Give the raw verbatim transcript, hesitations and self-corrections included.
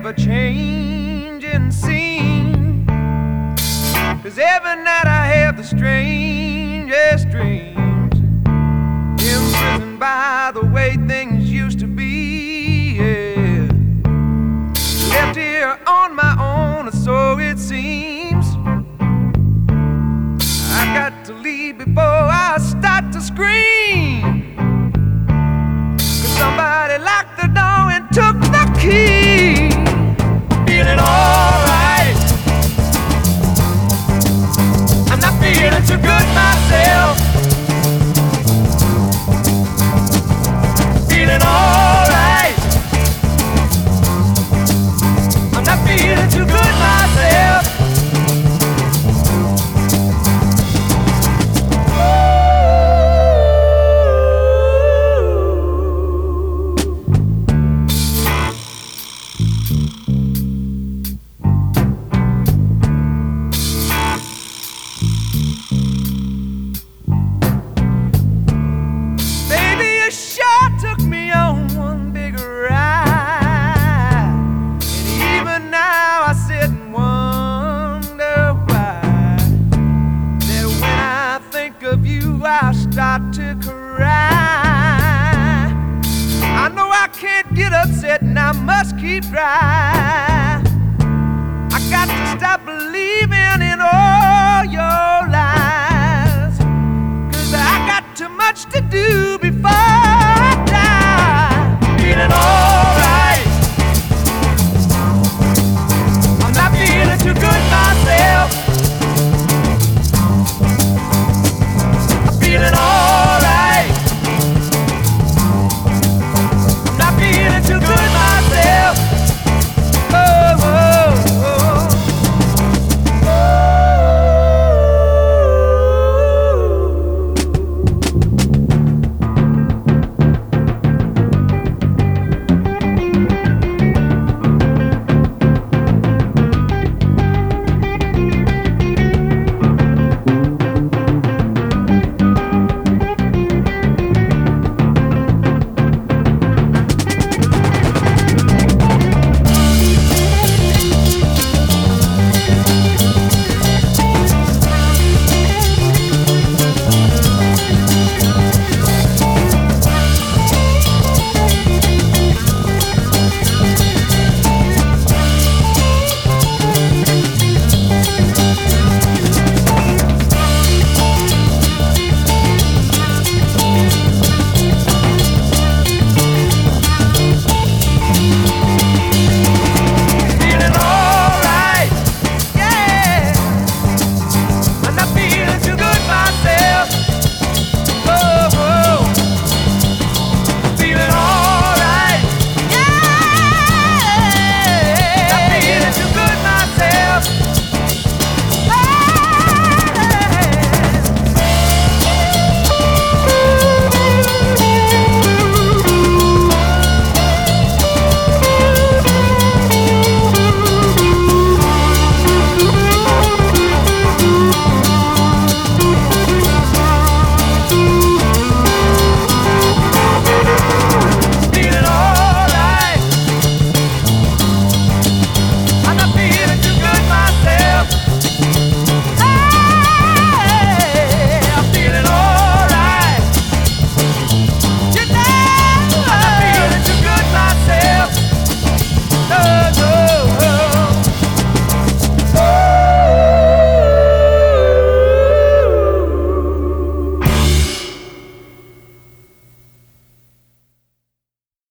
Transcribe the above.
ever-changing scene. 'Cause every night I have the strangest dreams, imprisoned by the way things used to be, yeah. Left here on my own, or so it seems. I got to leave before I start to scream, 'cause somebody locked the door and took the key. Feeling alright, I'm not feeling too good myself. Feeling alright, I'm not feeling too good myself. I start to cry. I know I can't get upset and I must keep trying.